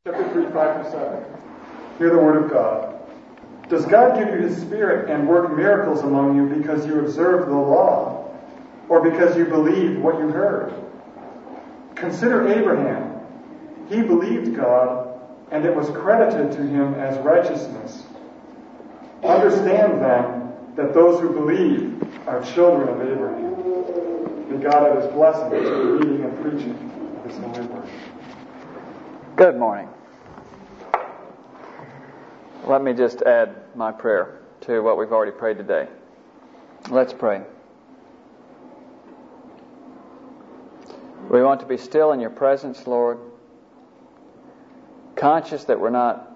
Chapter 3, 5-7. Hear the word of God. Does God give you His Spirit and work miracles among you because you observe the law, or because you believe what you heard? Consider Abraham. He believed God, and it was credited to him as righteousness. Understand then that those who believe are children of Abraham. May God add His blessing to the reading and preaching of His holy word. Good morning. Let me just add my prayer to what we've already prayed today. Let's pray. We want to be still in your presence, Lord, conscious that we're not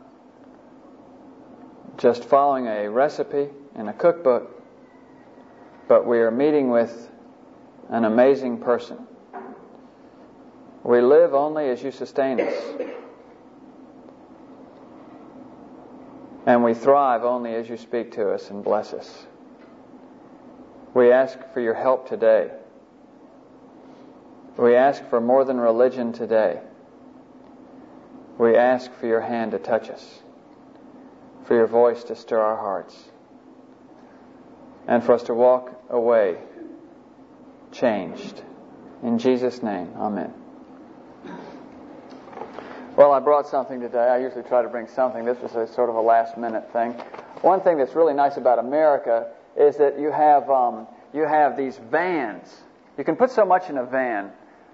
just following a recipe in a cookbook, but we are meeting with an amazing person. We live only as you sustain us. And we thrive only as you speak to us and bless us. We ask for your help today. We ask for more than religion today. We ask for your hand to touch us, for your voice to stir our hearts, and for us to walk away changed. In Jesus' name, amen. Well, I brought something today. I usually try to bring something. This was a sort of a last-minute thing. One thing that's really nice about America is that you have these vans. You can put so much in a van.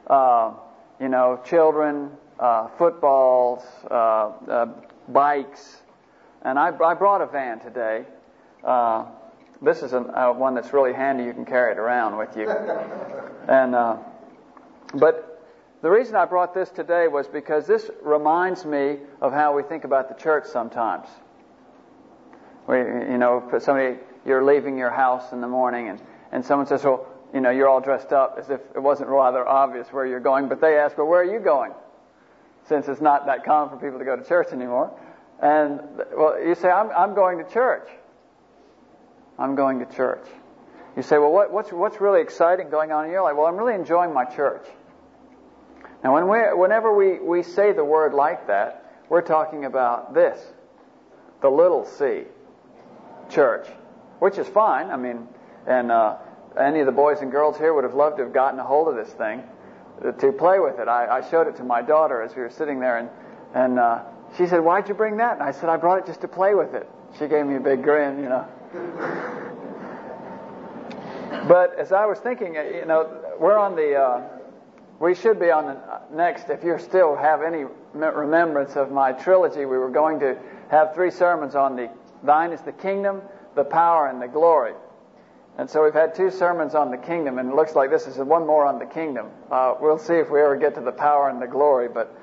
Children, footballs, bikes. And I brought a van today. This is one that's really handy. You can carry it around with you. But the reason I brought this today was because this reminds me of how we think about the church sometimes. You're leaving your house in the morning and someone says, well, you're all dressed up, as if it wasn't rather obvious where you're going, but they ask, well, where are you going? Since it's not that common for people to go to church anymore. And, well, you say, I'm going to church. I'm going to church. You say, well, what's really exciting going on in your life? Well, I'm really enjoying my church. Now, whenever we say the word like that, we're talking about this, the little c, church, which is fine. I mean, and any of the boys and girls here would have loved to have gotten a hold of this thing to play with it. I showed it to my daughter as we were sitting there, and she said, "Why'd you bring that?" And I said, "I brought it just to play with it." She gave me a big grin, But as I was thinking, we're on the. We should be on the next, if you still have any remembrance of my trilogy, we were going to have 3 sermons on thine is the kingdom, the power, and the glory. And so we've had 2 sermons on the kingdom, and it looks like this is one more on the kingdom. We'll see if we ever get to the power and the glory, but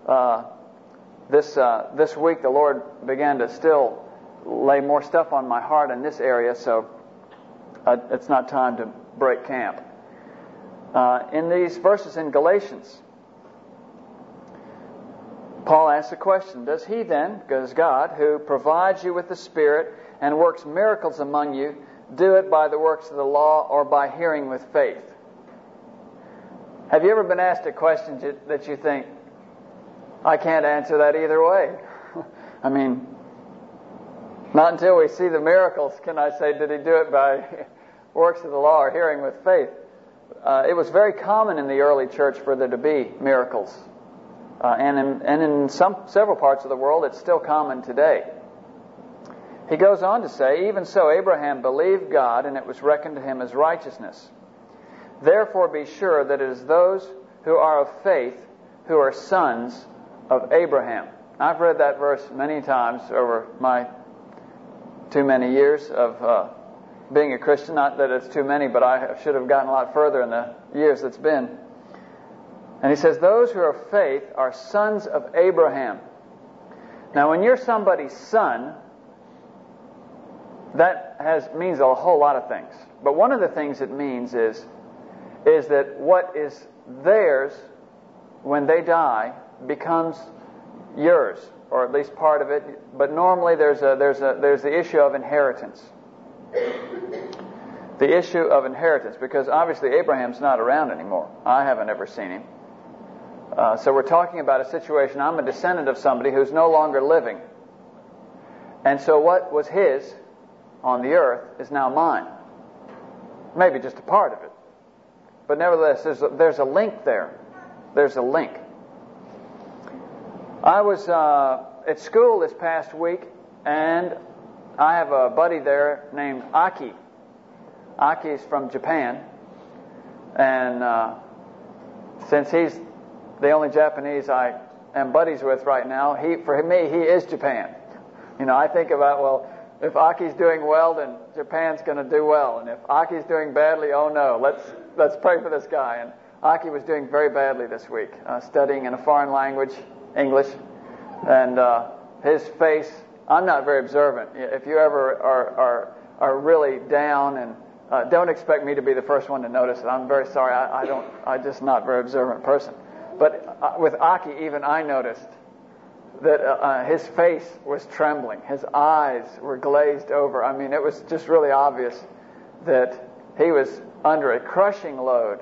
this week the Lord began to still lay more stuff on my heart in this area, so it's not time to break camp. In these verses in Galatians, Paul asks a question. Does God, who provides you with the Spirit and works miracles among you, do it by the works of the law or by hearing with faith? Have you ever been asked a question that you think, I can't answer that either way? I mean, not until we see the miracles can I say, did he do it by works of the law or hearing with faith? It was very common in the early church for there to be miracles. And in several parts of the world, it's still common today. He goes on to say, even so Abraham believed God, and it was reckoned to him as righteousness. Therefore be sure that it is those who are of faith who are sons of Abraham. I've read that verse many times over my too many years of being a Christian. Not that it's too many, but I should have gotten a lot further in the years that's been. And he says, those who are of faith are sons of Abraham. Now, when you're somebody's son, that means a whole lot of things. But one of the things it means is that what is theirs when they die becomes yours, or at least part of it. But normally there's the issue of inheritance. The issue of inheritance, because obviously Abraham's not around anymore. I haven't ever seen him. So we're talking about a situation. I'm a descendant of somebody who's no longer living. And so what was his on the earth is now mine. Maybe just a part of it. But nevertheless, there's a link there. There's a link. I was at school this past week, and I have a buddy there named Aki. Aki is from Japan. And since he's the only Japanese I am buddies with right now, for me, he is Japan. I think about, well, if Aki's doing well, then Japan's going to do well. And if Aki's doing badly, oh no, let's pray for this guy. And Aki was doing very badly this week, studying in a foreign language, English. And his face, I'm not very observant. If you ever are really down, and don't expect me to be the first one to notice it. I'm very sorry. I'm just not a very observant person. But with Aki, even I noticed that his face was trembling. His eyes were glazed over. I mean, it was just really obvious that he was under a crushing load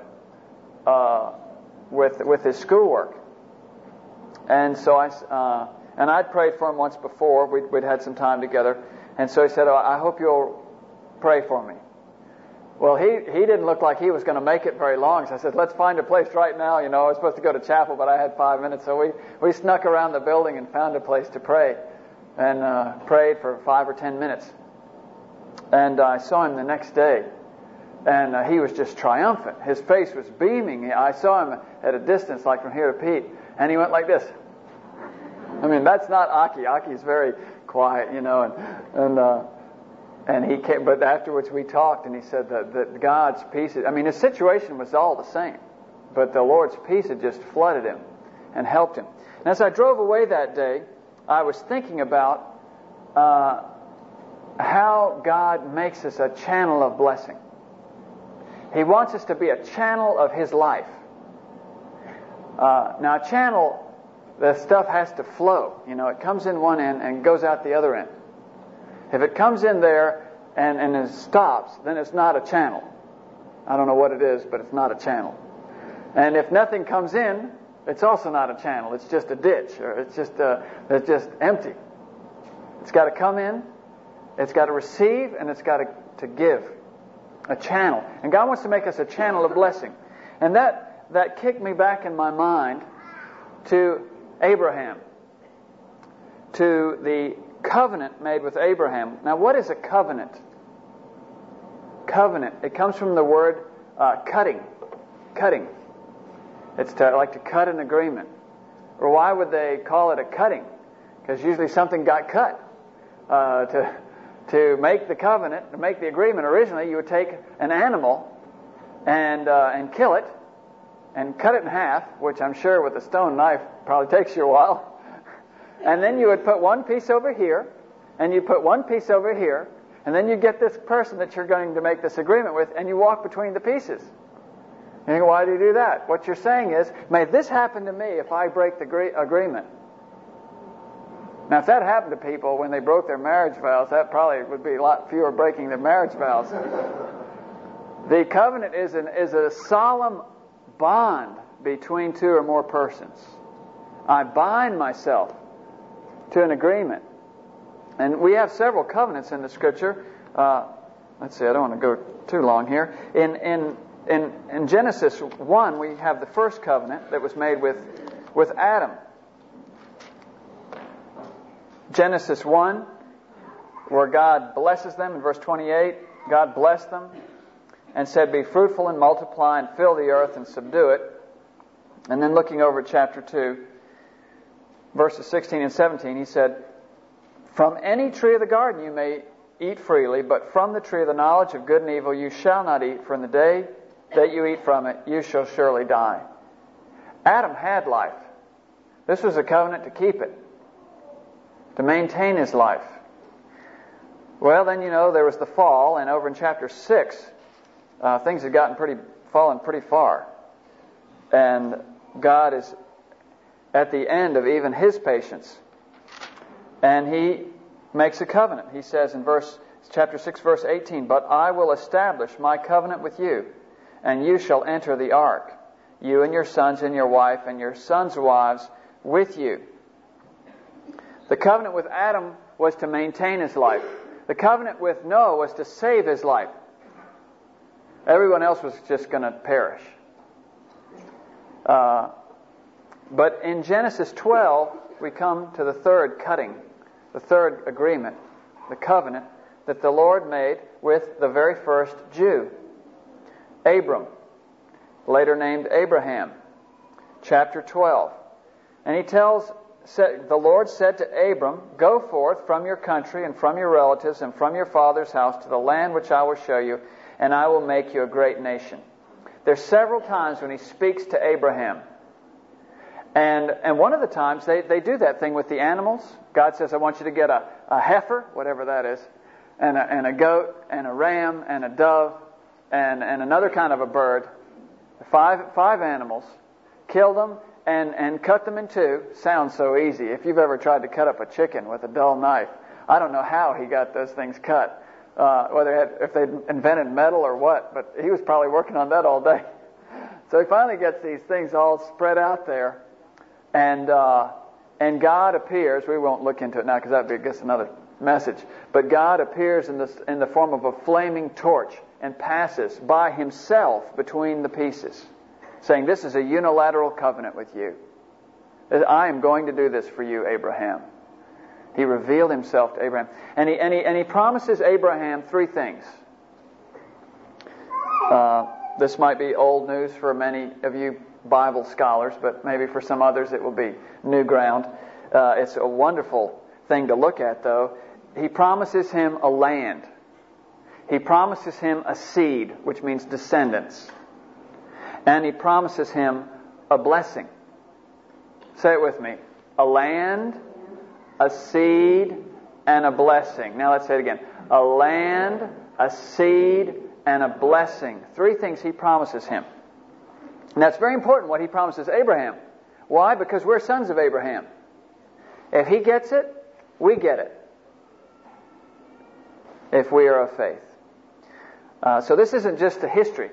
with his schoolwork. And so I'd prayed for him once before. We'd had some time together. And so he said, I hope you'll pray for me. Well, he didn't look like he was going to make it very long. So I said, let's find a place right now. I was supposed to go to chapel, but I had 5 minutes. So we snuck around the building and found a place to pray. And prayed for 5 or 10 minutes. And I saw him the next day. And he was just triumphant. His face was beaming. I saw him at a distance, like from here to Pete. And he went like this. I mean, that's not Aki. Aki's very quiet, and he came, but afterwards we talked, and he said that God's peace, his situation was all the same, but the Lord's peace had just flooded him and helped him. And as I drove away that day, I was thinking about how God makes us a channel of blessing. He wants us to be a channel of His life. Now, a channel, the stuff has to flow. It comes in one end and goes out the other end. If it comes in there and it stops, then it's not a channel. I don't know what it is, but it's not a channel. And if nothing comes in, it's also not a channel. It's just a ditch, or it's just empty. It's got to come in, it's got to receive, and it's got to give. A channel. And God wants to make us a channel of blessing. And that kicked me back in my mind to Abraham, to the covenant made with Abraham. Now, what is a covenant? Covenant. It comes from the word cutting. Cutting. It's like to cut an agreement. Or why would they call it a cutting? Because usually something got cut. To make the covenant, to make the agreement, originally you would take an animal and kill it and cut it in half, which I'm sure with a stone knife probably takes you a while. And then you would put one piece over here, and you put one piece over here, and then you get this person that you're going to make this agreement with, and you walk between the pieces. You think, why do you do that? What you're saying is, may this happen to me if I break the agreement. Now, if that happened to people when they broke their marriage vows, that probably would be a lot fewer breaking their marriage vows. The covenant is a solemn bond between two or more persons. I bind myself to an agreement. And we have several covenants in the Scripture. Let's see, I don't want to go too long here. In Genesis 1, we have the first covenant that was made with Adam. Genesis 1, where God blesses them in verse 28. God blessed them and said, be fruitful and multiply and fill the earth and subdue it. And then looking over at chapter 2, verses 16 and 17, he said, from any tree of the garden you may eat freely, but from the tree of the knowledge of good and evil you shall not eat, for in the day that you eat from it you shall surely die. Adam had life. This was a covenant to keep it, to maintain his life. Well, then there was the fall, and over in chapter 6, things had fallen pretty far. And God is at the end of even His patience. And He makes a covenant. He says in chapter 6, verse 18, but I will establish my covenant with you, and you shall enter the ark, you and your sons and your wife and your sons' wives with you. The covenant with Adam was to maintain his life. The covenant with Noah was to save his life. Everyone else was just going to perish. But in Genesis 12, we come to the third cutting, the third agreement, the covenant that the Lord made with the very first Jew, Abram, later named Abraham, chapter 12. And the Lord said to Abram, "Go forth from your country and from your relatives and from your father's house to the land which I will show you, and I will make you a great nation." There's several times when he speaks to Abraham. And one of the times they do that thing with the animals. God says, "I want you to get a heifer," whatever that is, and a goat, and a ram, and a dove, and another kind of a bird. Five animals. Kill them and cut them in two. Sounds so easy. If you've ever tried to cut up a chicken with a dull knife, I don't know how he got those things cut. If they invented metal or what, but he was probably working on that all day. So he finally gets these things all spread out there, and God appears. We won't look into it now because that would be, I guess, another message. But God appears in the form of a flaming torch and passes by himself between the pieces, saying, "This is a unilateral covenant with you. I am going to do this for you, Abraham." He revealed himself to Abraham. And he promises Abraham three things. This might be old news for many of you Bible scholars, but maybe for some others it will be new ground. It's a wonderful thing to look at, though. He promises him a land. He promises him a seed, which means descendants. And he promises him a blessing. Say it with me. A land, a seed, and a blessing. Now let's say it again. A land, a seed, and a blessing. Three things he promises him. And that's very important what he promises Abraham. Why? Because we're sons of Abraham. If he gets it, we get it. If we are of faith. So this isn't just a history.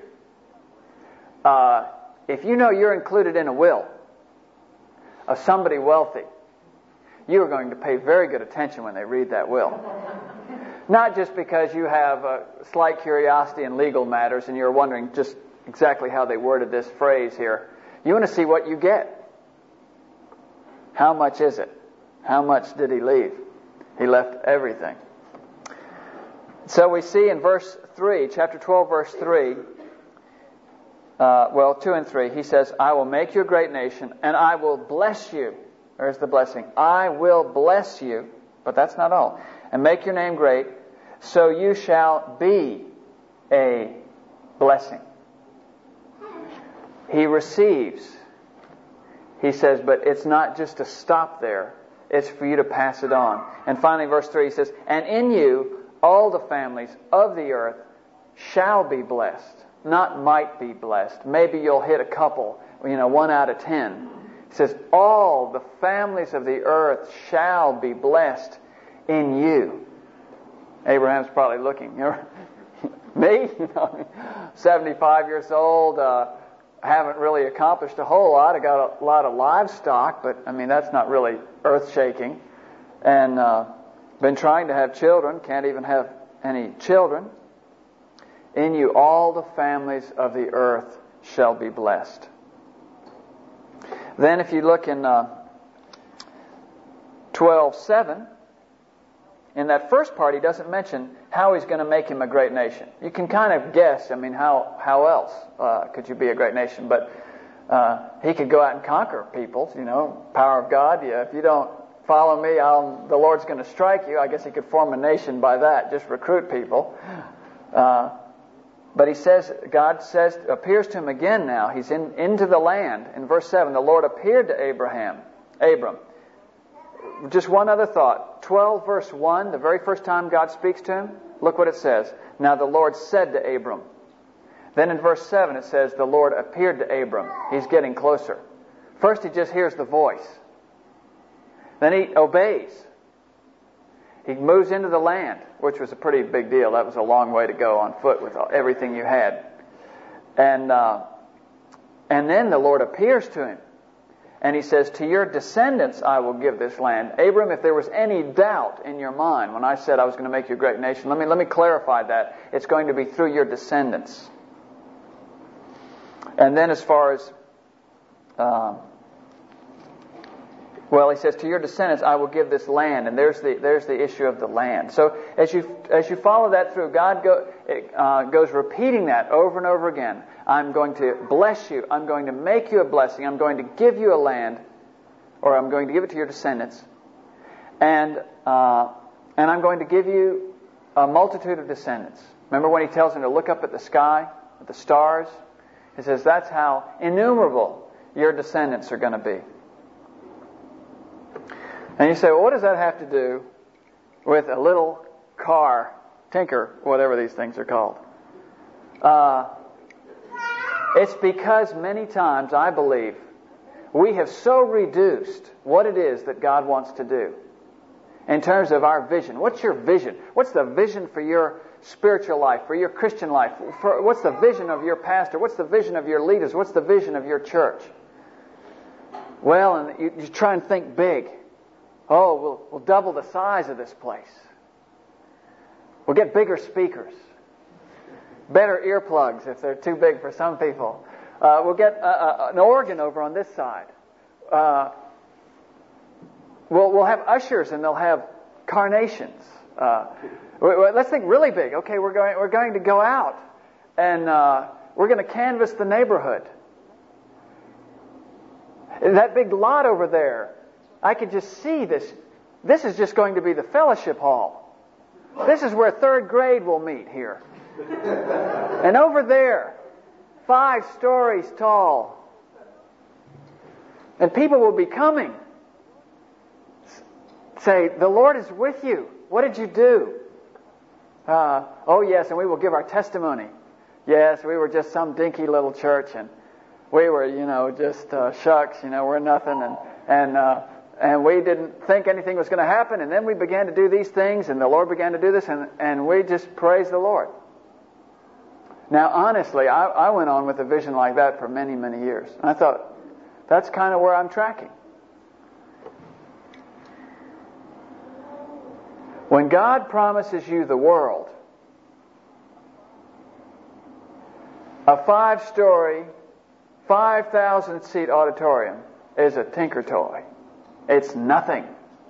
If you know you're included in a will of somebody wealthy, you are going to pay very good attention when they read that will. Not just because you have a slight curiosity in legal matters and you're wondering just exactly how they worded this phrase here. You want to see what you get. How much is it? How much did he leave? He left everything. So we see in verse 3, chapter 12, verse 3, 2 and 3, he says, "I will make you a great nation, and I will bless you." There's the blessing. "I will bless you," but that's not all. "And make your name great, so you shall be a blessing." He receives. He says, but it's not just to stop there. It's for you to pass it on. And finally, verse 3, he says, "And in you all the families of the earth shall be blessed." Not might be blessed. Maybe you'll hit a couple, 1 out of 10. He says, all the families of the earth shall be blessed in you. Abraham's probably looking. Me? 75 years old, haven't really accomplished a whole lot. I got a lot of livestock, but that's not really earth-shaking. And been trying to have children, can't even have any children. In you all the families of the earth shall be blessed. Then if you look in 12:7, in that first part he doesn't mention how he's going to make him a great nation. You can kind of guess, how else could you be a great nation? But he could go out and conquer peoples, power of God. Yeah, if you don't follow me, the Lord's going to strike you. I guess he could form a nation by that, just recruit people. But God appears to him again now. He's into the land. In verse 7, the Lord appeared to Abram. Just one other thought. 12 verse 1, the very first time God speaks to him, look what it says. "Now the Lord said to Abram." Then in verse 7 it says, "The Lord appeared to Abram." He's getting closer. First he just hears the voice. Then he obeys. He moves into the land, which was a pretty big deal. That was a long way to go on foot with everything you had. And And then the Lord appears to him. And he says, to your descendants I will give this land. Abram, if there was any doubt in your mind when I said I was going to make you a great nation, let me clarify that. It's going to be through your descendants. And then as far as, he says, to your descendants I will give this land. And there's the issue of the land. So as you follow that through, God goes repeating that over and over again. I'm going to bless you. I'm going to make you a blessing. I'm going to give you a land, or I'm going to give it to your descendants. And I'm going to give you a multitude of descendants. Remember when he tells him to look up at the sky, at the stars? He says that's how innumerable your descendants are going to be. And you say, well, what does that have to do with a little car, Tinker, whatever these things are called? It's because many times, I believe, we have so reduced what it is that God wants to do in terms of our vision. What's your vision? What's the vision for your spiritual life, for your Christian life? What's the vision of your pastor? What's the vision of your leaders? What's the vision of your church? Well, and you try and think big. Oh, we'll double the size of this place. We'll get bigger speakers. Better earplugs if they're too big for some people. We'll get an organ over on this side. We'll have ushers and they'll have carnations. Let's think really big. Okay, we're going to go out and we're going to canvass the neighborhood. That big lot over there, I could just see this. This is just going to be the fellowship hall. This is where third grade will meet here. And over there, 5 stories tall. And people will be coming. Say, the Lord is with you. What did you do? Oh yes, and we will give our testimony. Yes, we were just some dinky little church, and we were, just shucks, we're nothing, and we didn't think anything was going to happen, and then we began to do these things, and the Lord began to do this, and we just praised the Lord. Now, honestly, I went on with a vision like that for many, many years. And I thought, that's kind of where I'm tracking. When God promises you the world, a 5-story, 5,000-seat auditorium is a tinker toy. It's nothing.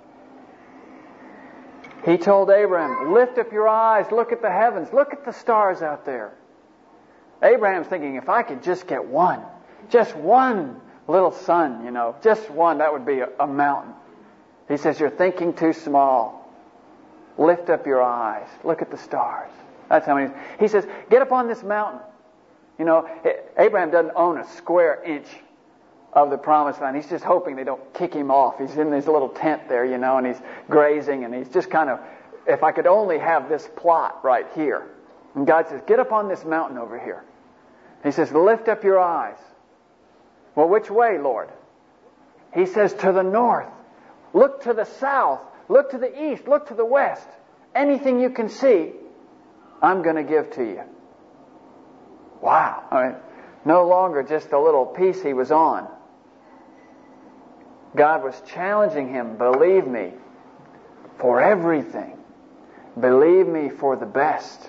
He told Abraham, lift up your eyes, look at the heavens, look at the stars out there. Abraham's thinking, if I could just get one, just one little son, just one, that would be a mountain. He says, you're thinking too small. Lift up your eyes, look at the stars. That's how many. He says, get up on this mountain. Abraham doesn't own a square inch of the promised land. He's just hoping they don't kick him off. He's in his little tent there, and he's grazing, and he's just kind of, if I could only have this plot right here. And God says, get up on this mountain over here. He says, lift up your eyes. Well, which way, Lord? He says, to the north. Look to the south. Look to the east. Look to the west. Anything you can see, I'm going to give to you. Wow. No longer just the little piece he was on. God was challenging him, believe me, for everything. Believe me for the best.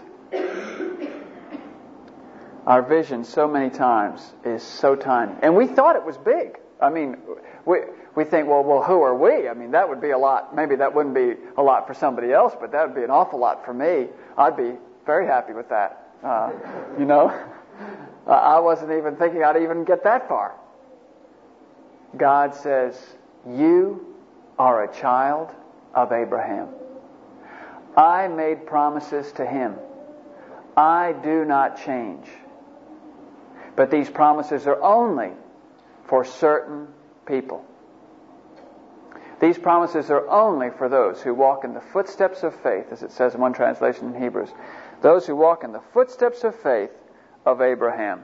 Our vision so many times is so tiny. And we thought it was big. We think, well, who are we? That would be a lot. Maybe that wouldn't be a lot for somebody else, but that would be an awful lot for me. I'd be very happy with that. I wasn't even thinking I'd even get that far. God says, you are a child of Abraham. I made promises to him. I do not change. But these promises are only for certain people. These promises are only for those who walk in the footsteps of faith, as it says in one translation in Hebrews. Those who walk in the footsteps of faith of Abraham.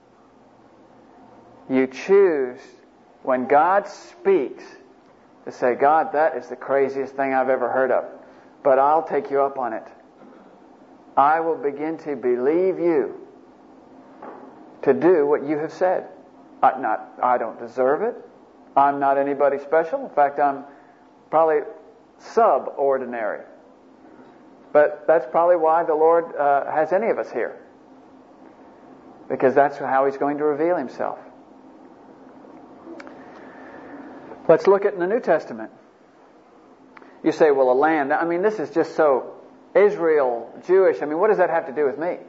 You choose, when God speaks, to say, God, that is the craziest thing I've ever heard of, but I'll take you up on it. I will begin to believe you to do what you have said. I don't deserve it. I'm not anybody special. In fact, I'm probably subordinary. But that's probably why the Lord has any of us here. Because that's how He's going to reveal Himself. Let's look at the New Testament. You say, well, a land. I mean, this is just so Israel, Jewish. I mean, what does that have to do with me?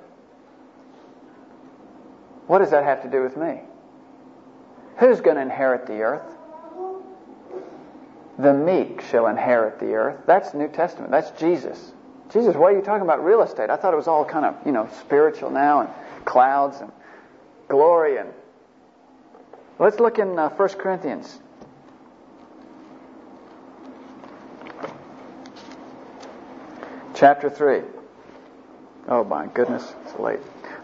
What does that have to do with me? Who's going to inherit the earth? The meek shall inherit the earth. That's New Testament. That's Jesus. Jesus, why are you talking about real estate? I thought it was all kind of, spiritual now, and clouds and glory. And let's look in 1 Corinthians. Chapter 3. Oh my goodness, it's late.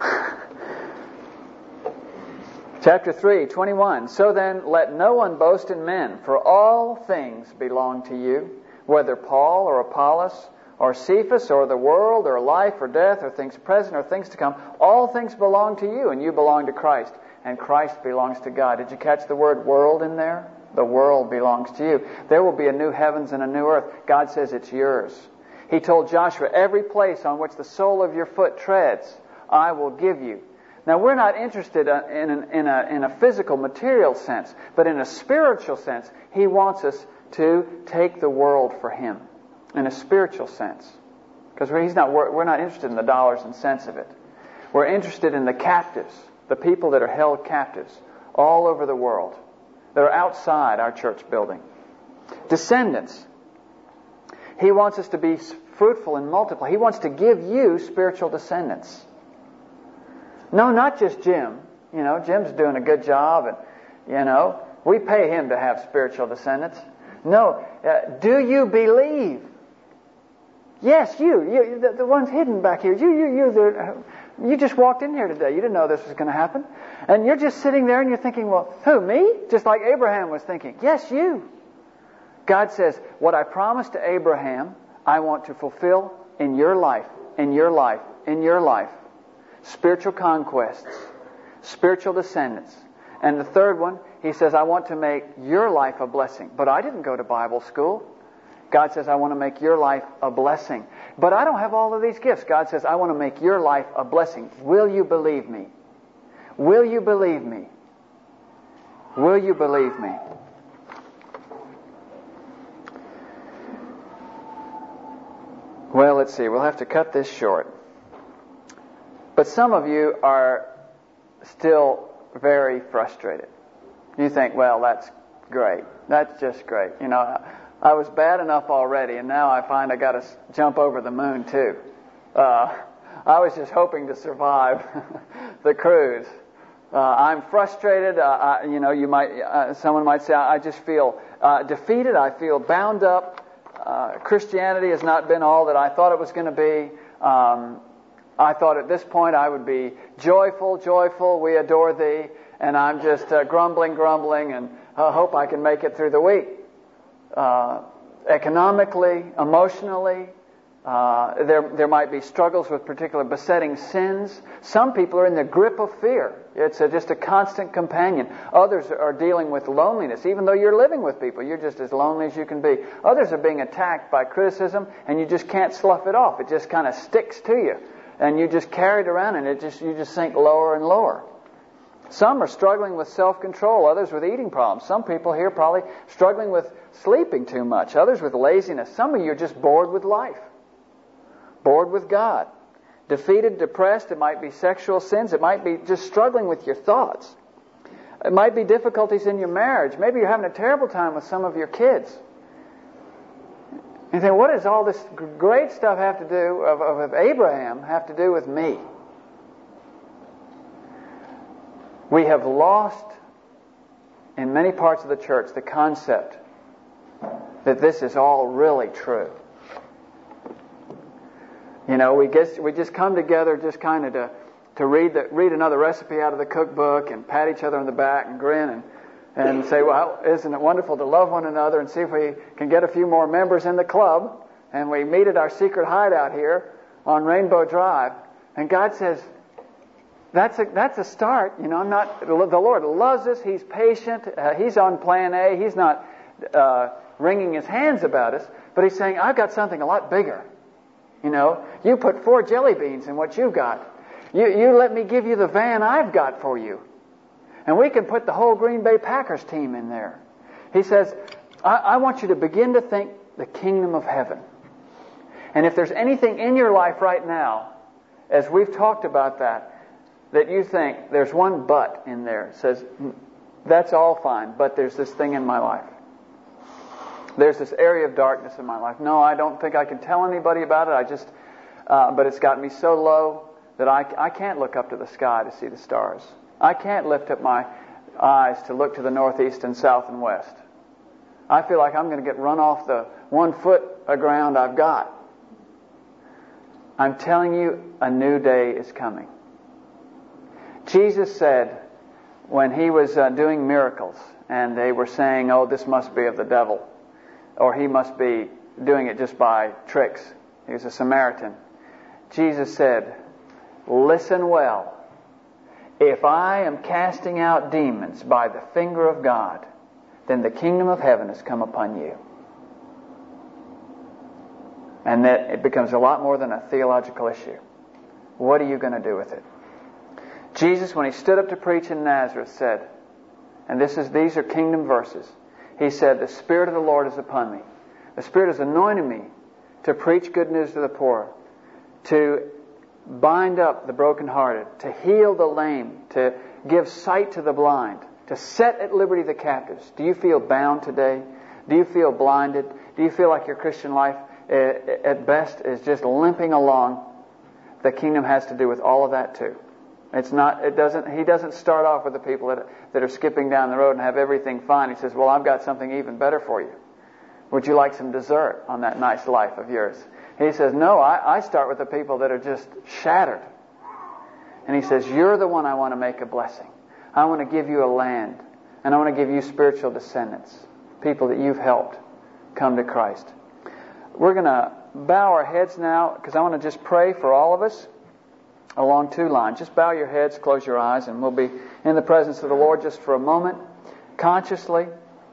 Chapter 3, 21. So then, let no one boast in men, for all things belong to you, whether Paul or Apollos or Cephas or the world or life or death or things present or things to come. All things belong to you, and you belong to Christ, and Christ belongs to God. Did you catch the word world in there? The world belongs to you. There will be a new heavens and a new earth. God says it's yours. He told Joshua, every place on which the sole of your foot treads, I will give you. Now, we're not interested in a physical, material sense, but in a spiritual sense. He wants us to take the world for Him, in a spiritual sense. Because we're not interested in the dollars and cents of it. We're interested in the captives, the people that are held captives all over the world. They're outside our church building. Descendants. He wants us to be fruitful and multiply. He wants to give you spiritual descendants. No, not just Jim. Jim's doing a good job, and, we pay him to have spiritual descendants. No, do you believe? Yes, you the ones hidden back here. You just walked in here today. You didn't know this was going to happen. And you're just sitting there and you're thinking, well, who, me? Just like Abraham was thinking. Yes, you. God says, what I promised to Abraham, I want to fulfill in your life, in your life, in your life. Spiritual conquests, spiritual descendants. And the third one, He says, I want to make your life a blessing. But I didn't go to Bible school. God says, I want to make your life a blessing. But I don't have all of these gifts. God says, I want to make your life a blessing. Will you believe me? Will you believe me? Will you believe me? Well, let's see. We'll have to cut this short. But some of you are still very frustrated. You think, well, that's great. That's just great. I was bad enough already, and now I find I got to jump over the moon too. I was just hoping to survive the cruise. I'm frustrated. Someone might say, I just feel defeated. I feel bound up. Christianity has not been all that I thought it was going to be. I thought at this point I would be joyful, we adore Thee, and I'm just grumbling, and hope I can make it through the week. Economically, emotionally, there might be struggles with particular besetting sins. Some people are in the grip of fear. It's just a constant companion. Others are dealing with loneliness. Even though you're living with people, you're just as lonely as you can be. Others are being attacked by criticism, and you just can't slough it off. It just kind of sticks to you. And you just carry it around, and you just sink lower and lower. Some are struggling with self-control, others with eating problems. Some people here probably struggling with sleeping too much, others with laziness. Some of you are just bored with life, bored with God, defeated, depressed. It might be sexual sins. It might be just struggling with your thoughts. It might be difficulties in your marriage. Maybe you're having a terrible time with some of your kids. You think, what does all this great stuff have to do of Abraham have to do with me? We have lost in many parts of the church the concept that this is all really true. We just come together just kind of to read another recipe out of the cookbook and pat each other on the back and grin and say, well, isn't it wonderful to love one another, and see if we can get a few more members in the club. And we meet at our secret hideout here on Rainbow Drive. And God says, that's a start. You know, the Lord loves us. He's patient. He's on plan A. He's not wringing His hands about us, but He's saying, I've got something a lot bigger. You know, you put 4 jelly beans in what you've got. You let me give you the van I've got for you. And we can put the whole Green Bay Packers team in there. He says, I want you to begin to think the kingdom of heaven. And if there's anything in your life right now, as we've talked about that you think there's one but in there, it says, that's all fine, but there's this thing in my life. There's this area of darkness in my life. No, I don't think I can tell anybody about it. But it's got me so low that I can't look up to the sky to see the stars. I can't lift up my eyes to look to the northeast and south and west. I feel like I'm going to get run off the 1 foot of ground I've got. I'm telling you, a new day is coming. Jesus said, when He was doing miracles, and they were saying, oh, this must be of the devil, or he must be doing it just by tricks. He was a Samaritan. Jesus said, listen well. If I am casting out demons by the finger of God, then the kingdom of heaven has come upon you. And that it becomes a lot more than a theological issue. What are you going to do with it? Jesus, when He stood up to preach in Nazareth, said, and these are kingdom verses, He said, the Spirit of the Lord is upon me. The Spirit has anointed me to preach good news to the poor, to bind up the brokenhearted, to heal the lame, to give sight to the blind, to set at liberty the captives. Do you feel bound today? Do you feel blinded? Do you feel like your Christian life at best is just limping along? The kingdom has to do with all of that too. He doesn't start off with the people that are skipping down the road and have everything fine. He says, well, I've got something even better for you. Would you like some dessert on that nice life of yours? He says, no, I start with the people that are just shattered. And He says, you're the one I want to make a blessing. I want to give you a land. And I want to give you spiritual descendants. People that you've helped come to Christ. We're going to bow our heads now, because I want to just pray for all of us along 2 lines. Just bow your heads, close your eyes, and we'll be in the presence of the Lord just for a moment, consciously.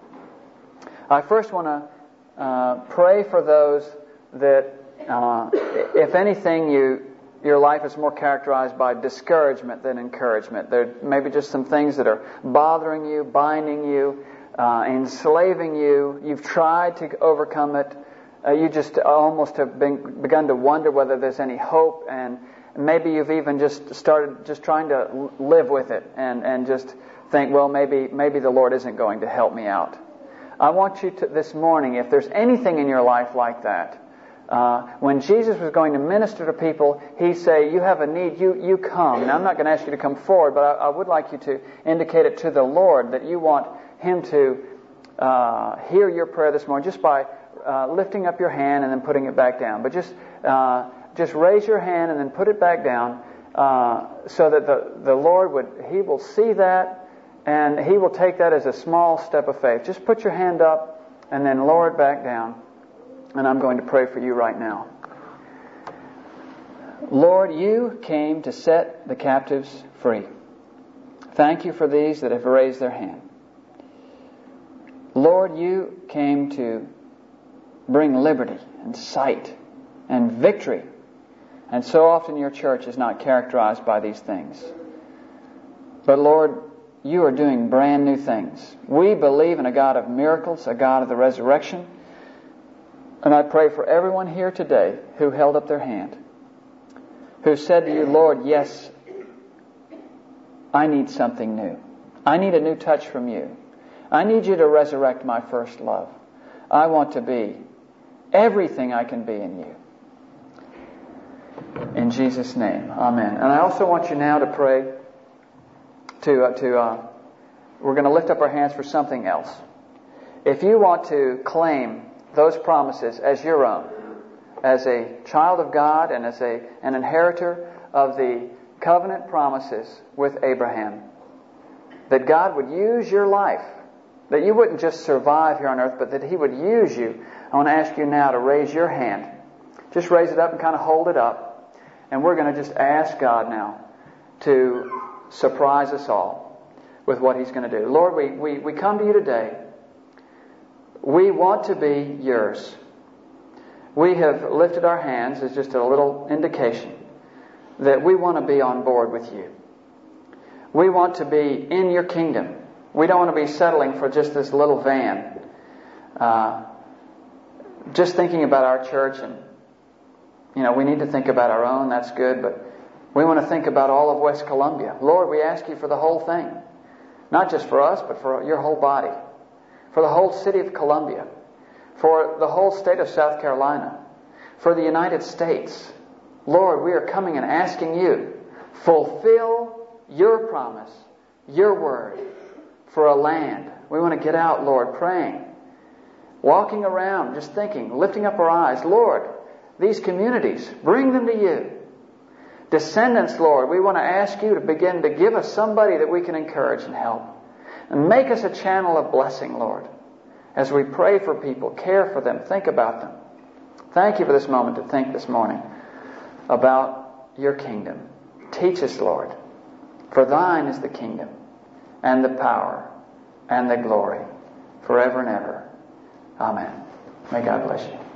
I first want to pray for those that, if anything, your life is more characterized by discouragement than encouragement. There may be just some things that are bothering you, binding you, enslaving you. You've tried to overcome it. You just almost have begun to wonder whether there's any hope, and maybe you've even just started just trying to live with it and just think, well, maybe the Lord isn't going to help me out. I want you to, this morning, if there's anything in your life like that, when Jesus was going to minister to people, He say, you have a need, you come. Now, I'm not going to ask you to come forward, but I would like you to indicate it to the Lord that you want Him to hear your prayer this morning just by lifting up your hand and then putting it back down. But just raise your hand and then put it back down so that the Lord He will see that, and He will take that as a small step of faith. Just put your hand up and then lower it back down. And I'm going to pray for you right now. Lord, you came to set the captives free. Thank you for these that have raised their hand. Lord, you came to bring liberty and sight and victory. And so often your church is not characterized by these things. But Lord, you are doing brand new things. We believe in a God of miracles, a God of the resurrection. And I pray for everyone here today who held up their hand, who said to you, Lord, yes, I need something new. I need a new touch from you. I need you to resurrect my first love. I want to be everything I can be in you. In Jesus' name, amen. And I also want you now to pray we're going to lift up our hands for something else. If you want to claim those promises as your own, as a child of God and as an inheritor of the covenant promises with Abraham, that God would use your life, that you wouldn't just survive here on earth, but that He would use you, I want to ask you now to raise your hand. Just raise it up and kind of hold it up. And we're going to just ask God now to surprise us all with what He's going to do. Lord, we come to You today. We want to be Yours. We have lifted our hands as just a little indication that we want to be on board with You. We want to be in Your kingdom. We don't want to be settling for just this little van. Just thinking about our church, and we need to think about our own, that's good, but we want to think about all of West Columbia. Lord, we ask You for the whole thing. Not just for us, but for Your whole body. For the whole city of Columbia. For the whole state of South Carolina. For the United States. Lord, we are coming and asking You, fulfill Your promise, Your word, for a land. We want to get out, Lord, praying, walking around, just thinking, lifting up our eyes. Lord, these communities, bring them to You. Descendants, Lord, we want to ask You to begin to give us somebody that we can encourage and help. And make us a channel of blessing, Lord, as we pray for people, care for them, think about them. Thank You for this moment to think this morning about Your kingdom. Teach us, Lord, for Thine is the kingdom and the power and the glory forever and ever. Amen. May God bless you.